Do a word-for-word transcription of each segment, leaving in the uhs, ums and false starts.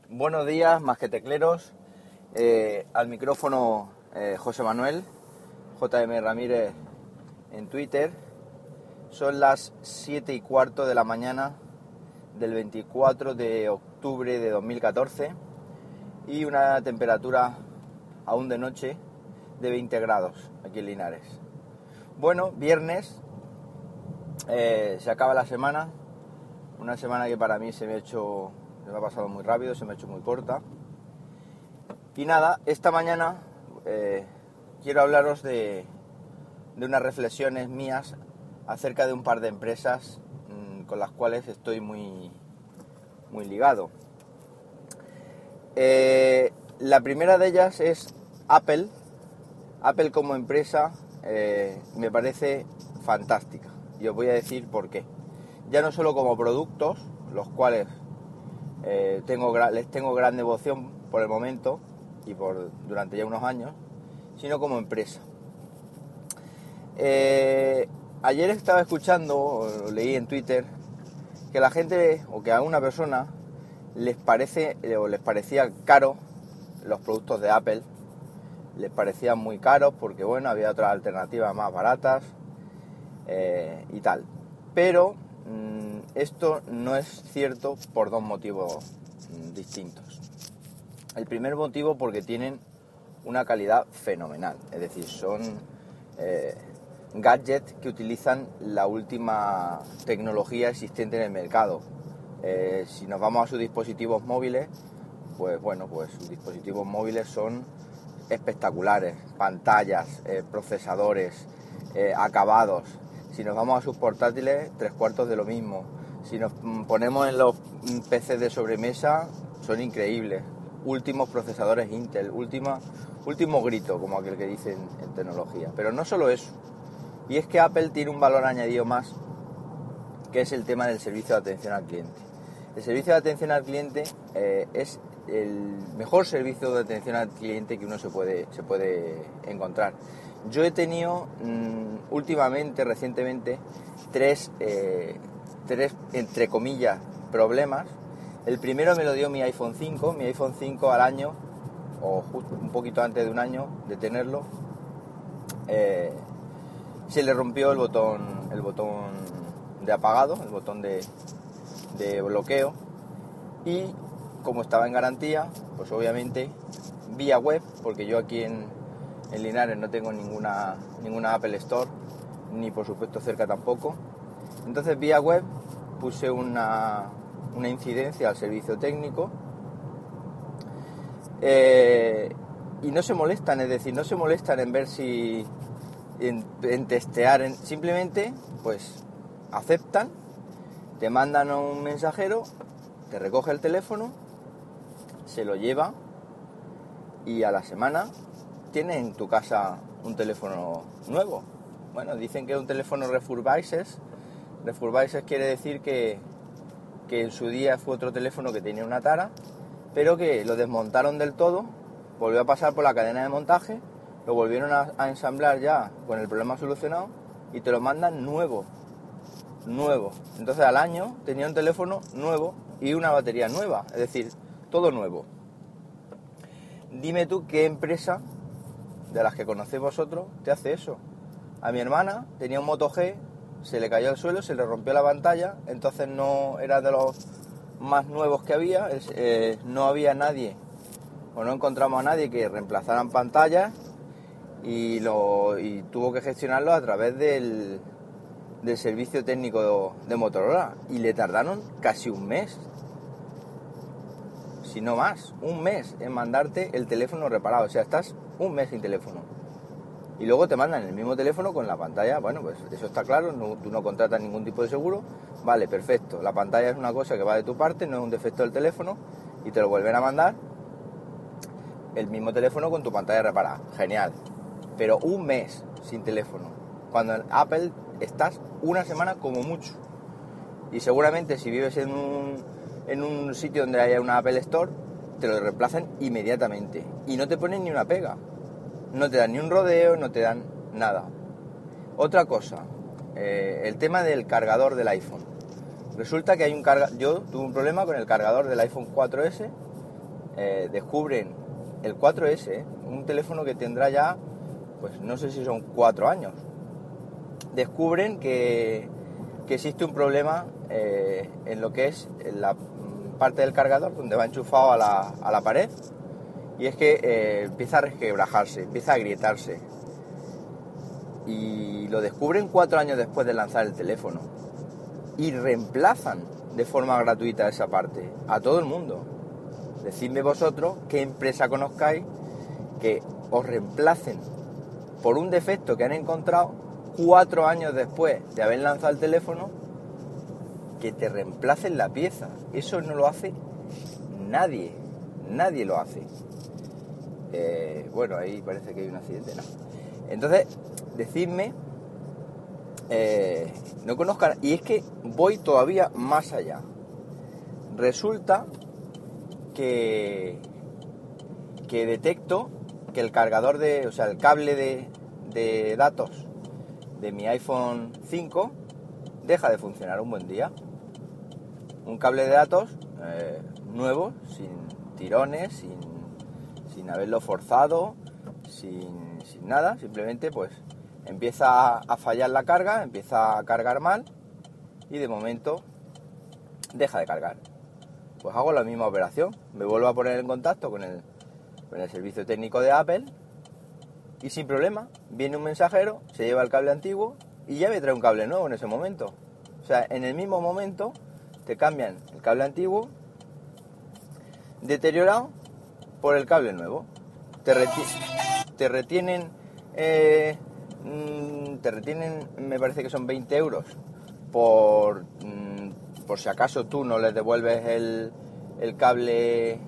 Buenos días, más que tecleros. Eh, al micrófono eh, José Manuel, J M Ramírez en Twitter. Son las siete y cuarto de la mañana del veinticuatro de octubre de dos mil catorce y una temperatura aún de noche de veinte grados aquí en Linares. Bueno, viernes, eh, se acaba la semana, una semana que para mí se me ha hecho, se me ha pasado muy rápido, se me ha hecho muy corta. Y nada, esta mañana eh, quiero hablaros de, de unas reflexiones mías acerca de un par de empresas mmm, con las cuales estoy muy, muy ligado. Eh, la primera de ellas es Apple. Apple como empresa eh, me parece fantástica y os voy a decir por qué. Ya no solo como productos, los cuales eh, tengo, les tengo gran devoción por el momento y por durante ya unos años, sino como empresa. Eh, ayer estaba escuchando, o leí en Twitter, que la gente, o que a una persona les parece, o les parecía caro los productos de Apple, les parecían muy caros porque, bueno, había otras alternativas más baratas eh, y tal. Pero mmm, esto no es cierto por dos motivos mmm, distintos. El primer motivo porque tienen una calidad fenomenal, es decir, son eh, gadgets que utilizan la última tecnología existente en el mercado. Eh, si nos vamos a sus dispositivos móviles, pues bueno, pues sus dispositivos móviles son espectaculares, pantallas, eh, procesadores, eh, acabados. Si nos vamos a sus portátiles, tres cuartos de lo mismo. Si nos ponemos en los P Cs de sobremesa, son increíbles. Últimos procesadores Intel, última, último grito, como aquel que dicen en tecnología. Pero no solo eso. Y es que Apple tiene un valor añadido más, que es el tema del servicio de atención al cliente. El servicio de atención al cliente eh, es el mejor servicio de atención al cliente que uno se puede, se puede encontrar. Yo he tenido mmm, últimamente, recientemente, tres, eh, tres, entre comillas, problemas. El primero me lo dio mi iPhone cinco, mi iPhone cinco al año, o justo un poquito antes de un año de tenerlo, eh, se le rompió el botón, el botón de apagado, el botón de, de bloqueo, y como estaba en garantía, pues obviamente vía web, porque yo aquí en, en Linares no tengo ninguna, ninguna Apple Store, ni por supuesto cerca tampoco, entonces vía web puse una... una incidencia al servicio técnico eh, y no se molestan, es decir, no se molestan en ver si en, en testear, en, simplemente pues aceptan, te mandan a un mensajero, te recoge el teléfono, se lo lleva y a la semana tienes en tu casa un teléfono nuevo. Bueno, dicen que es un teléfono refurbished. Refurbished quiere decir que que en su día fue otro teléfono que tenía una tara, pero que lo desmontaron del todo, volvió a pasar por la cadena de montaje, lo volvieron a, a ensamblar ya con el problema solucionado y te lo mandan nuevo, nuevo. Entonces al año tenía un teléfono nuevo y una batería nueva, es decir, todo nuevo. Dime tú qué empresa de las que conocéis vosotros te hace eso. A mi hermana tenía un Moto G, se le cayó al suelo, se le rompió la pantalla, entonces no era de los más nuevos que había, eh, no había nadie, o no encontramos a nadie que reemplazaran pantallas y, lo, y tuvo que gestionarlo a través del, del servicio técnico de, de Motorola y le tardaron casi un mes, si no más, un mes en mandarte el teléfono reparado, o sea, estás un mes sin teléfono. Y luego te mandan el mismo teléfono con la pantalla, bueno, pues eso está claro, no, tú no contratas ningún tipo de seguro, vale, perfecto, la pantalla es una cosa que va de tu parte, no es un defecto del teléfono, y te lo vuelven a mandar el mismo teléfono con tu pantalla reparada, genial, pero un mes sin teléfono, cuando en Apple estás una semana como mucho, y seguramente si vives en un, en un sitio donde haya una Apple Store, te lo reemplazan inmediatamente, y no te ponen ni una pega. No te dan ni un rodeo, no te dan nada. Otra cosa, eh, el tema del cargador del iPhone. Resulta que hay un cargador, yo tuve un problema con el cargador del iPhone cuatro ese, eh, descubren el cuatro ese, un teléfono que tendrá ya, pues no sé si son cuatro años, descubren que, que existe un problema eh, en lo que es la parte del cargador donde va enchufado a la, a la pared, y es que eh, empieza a resquebrajarse, empieza a agrietarse, y lo descubren cuatro años después de lanzar el teléfono y reemplazan de forma gratuita esa parte a todo el mundo. Decidme vosotros qué empresa conozcáis que os reemplacen por un defecto que han encontrado cuatro años después de haber lanzado el teléfono, que te reemplacen la pieza. Eso no lo hace nadie, nadie lo hace. Eh, bueno, ahí parece que hay un accidente, ¿no? Entonces, decidme, eh, no conozcan, y es que voy todavía más allá. Resulta que, que detecto que el cargador de, o sea, el cable de, de datos de mi iPhone cinco deja de funcionar un buen día. Un cable de datos eh, nuevo, sin tirones, sin, sin haberlo forzado, sin, sin nada, simplemente pues empieza a fallar la carga, empieza a cargar mal y de momento deja de cargar. Pues hago la misma operación, me vuelvo a poner en contacto con el, con el servicio técnico de Apple y sin problema, viene un mensajero, se lleva el cable antiguo y ya me trae un cable nuevo en ese momento. O sea, en el mismo momento te cambian el cable antiguo deteriorado por el cable nuevo. Te, reti- te retienen eh, mmm, te retienen, me parece que son veinte euros por, mmm, por si acaso tú no les devuelves el, el cable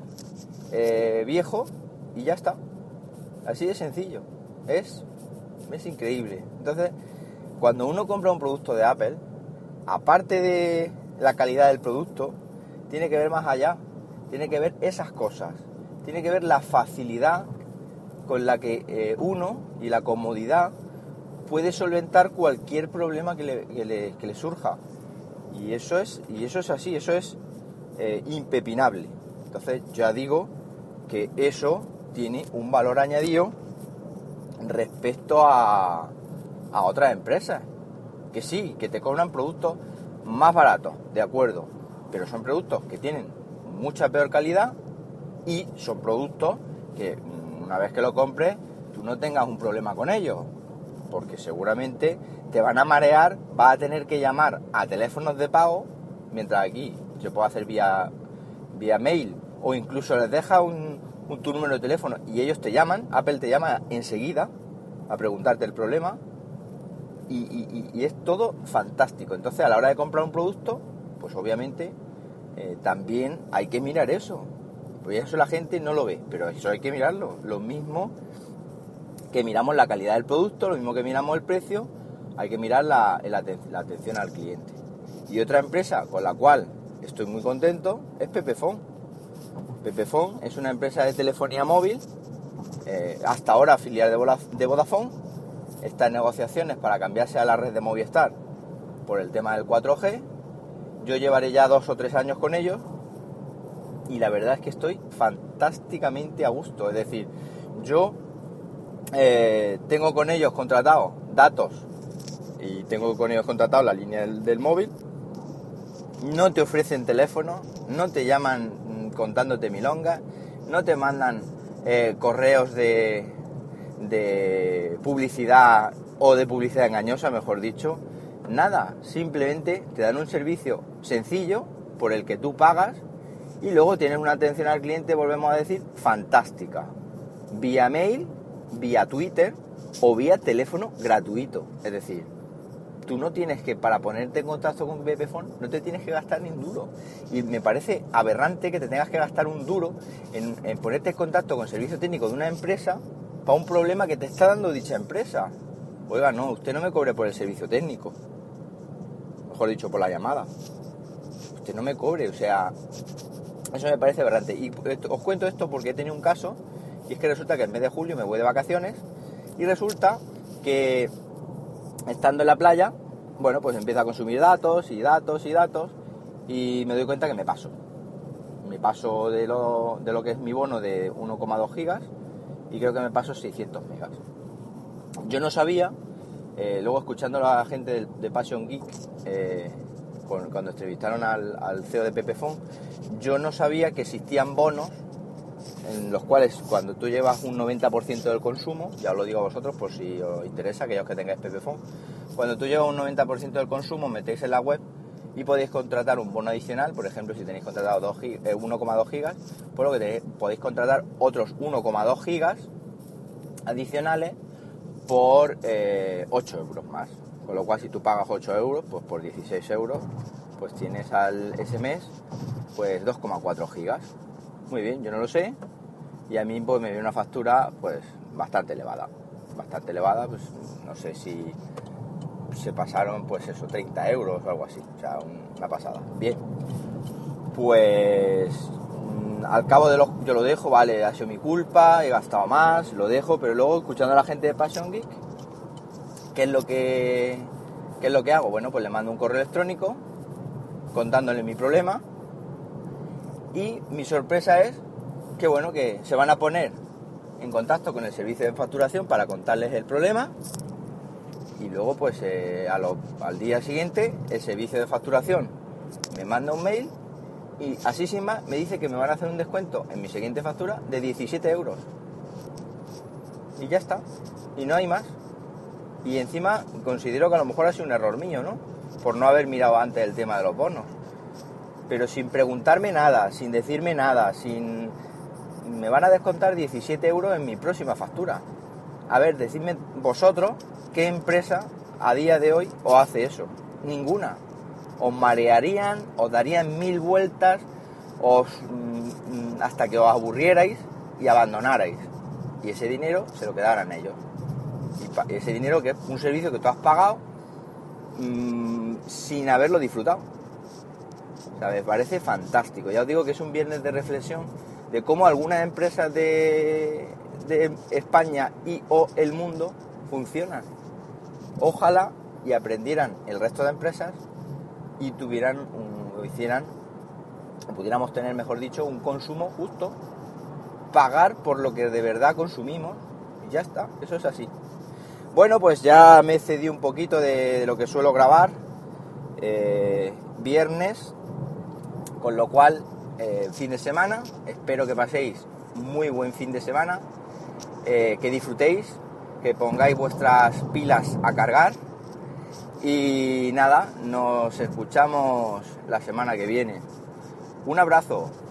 eh, viejo, y ya está. Así de sencillo. Es, es increíble. Entonces, cuando uno compra un producto de Apple, aparte de la calidad del producto, tiene que ver más allá, tiene que ver esas cosas, tiene que ver la facilidad con la que eh, uno y la comodidad puede solventar cualquier problema que le, que le, que le surja, y eso es y eso es así, eso es eh, impepinable. Entonces ya digo que eso tiene un valor añadido respecto a, a otras empresas, que sí, que te cobran productos más baratos, de acuerdo, pero son productos que tienen mucha peor calidad y son productos que una vez que lo compres tú no tengas un problema con ellos, porque seguramente te van a marear, vas a tener que llamar a teléfonos de pago, mientras aquí se puede hacer vía, vía mail, o incluso les dejas un, un, tu número de teléfono y ellos te llaman, Apple te llama enseguida a preguntarte el problema. Y, y, y es todo fantástico. Entonces, a la hora de comprar un producto, pues obviamente eh, también hay que mirar eso. Pues eso la gente no lo ve, pero eso hay que mirarlo. Lo mismo que miramos la calidad del producto, lo mismo que miramos el precio, hay que mirar la, la, la atención al cliente. Y otra empresa con la cual estoy muy contento es Pepephone. Pepephone es una empresa de telefonía móvil, eh, hasta ahora filial de Vodafone. Está en negociaciones para cambiarse a la red de Movistar por el tema del cuatro G. Yo llevaré ya dos o tres años con ellos y la verdad es que estoy fantásticamente a gusto. Es decir, yo eh, tengo con ellos contratados datos y tengo con ellos contratado la línea del, del móvil. No te ofrecen teléfono, no te llaman contándote milongas, no te mandan eh, correos de... de publicidad o de publicidad engañosa, mejor dicho, nada, simplemente te dan un servicio sencillo por el que tú pagas y luego tienes una atención al cliente, volvemos a decir, fantástica, vía mail, vía Twitter o vía teléfono gratuito. Es decir, tú no tienes que, para ponerte en contacto con Pepephone, no te tienes que gastar ni un duro. Y me parece aberrante que te tengas que gastar un duro en, en ponerte en contacto con el servicio técnico de una empresa para un problema que te está dando dicha empresa. Oiga, no, usted no me cobre por el servicio técnico, mejor dicho, por la llamada. Usted no me cobre, o sea, eso me parece aberrante. Y os cuento esto porque he tenido un caso, y es que resulta que el mes de julio me voy de vacaciones y resulta que estando en la playa, bueno, pues empiezo a consumir datos y datos y datos y me doy cuenta que me paso. me paso de lo, de lo que es mi bono de uno coma dos gigas y creo que me paso seiscientos megas. Yo no sabía, eh, luego escuchando a la gente de, de Passion Geek, eh, con, cuando entrevistaron al, al C E O de Pepephone, yo no sabía que existían bonos en los cuales cuando tú llevas un noventa por ciento del consumo, ya os lo digo a vosotros por si os interesa, aquellos que tengáis Pepephone, cuando tú llevas un noventa por ciento del consumo, metéis en la web y podéis contratar un bono adicional. Por ejemplo, si tenéis contratado uno coma dos gigas, por lo que tenéis, podéis contratar otros uno coma dos gigas adicionales por eh, ocho euros más. Con lo cual, si tú pagas ocho euros, pues por dieciséis euros, pues tienes al ese mes pues dos coma cuatro gigas. Muy bien, yo no lo sé, y a mí pues me viene una factura pues bastante elevada, bastante elevada, pues no sé si se pasaron pues eso, treinta euros o algo así, o sea, una pasada. Bien, pues mmm, al cabo de los, yo lo dejo, vale, ha sido mi culpa, he gastado más, lo dejo, pero luego escuchando a la gente de Passion Geek, ¿qué es lo que, qué es lo que hago? Bueno, pues le mando un correo electrónico contándole mi problema. Y mi sorpresa es que bueno, que se van a poner en contacto con el servicio de facturación para contarles el problema y luego pues eh, a lo, al día siguiente el servicio de facturación me manda un mail y así sin más me dice que me van a hacer un descuento en mi siguiente factura de diecisiete euros y ya está, y no hay más. Y encima considero que a lo mejor ha sido un error mío, ¿no? Por no haber mirado antes el tema de los bonos. Pero sin preguntarme nada, sin decirme nada, sin... me van a descontar diecisiete euros en mi próxima factura. A ver, decidme vosotros qué empresa a día de hoy os hace eso. Ninguna. Os marearían, os darían mil vueltas, os mmm, hasta que os aburrierais y abandonarais. Y ese dinero se lo quedaran ellos. Y pa- ese dinero que es un servicio que tú has pagado mmm, sin haberlo disfrutado. O sea, me parece fantástico. Ya os digo que es un viernes de reflexión de cómo algunas empresas de, de España y o el mundo funcionan. Ojalá y aprendieran el resto de empresas y tuvieran, un, hicieran, o pudiéramos tener, mejor dicho, un consumo justo, pagar por lo que de verdad consumimos y ya está, eso es así. Bueno, pues ya me cedí un poquito de, de lo que suelo grabar eh, viernes. Con lo cual, eh, fin de semana, espero que paséis muy buen fin de semana, eh, que disfrutéis, que pongáis vuestras pilas a cargar y nada, nos escuchamos la semana que viene. Un abrazo.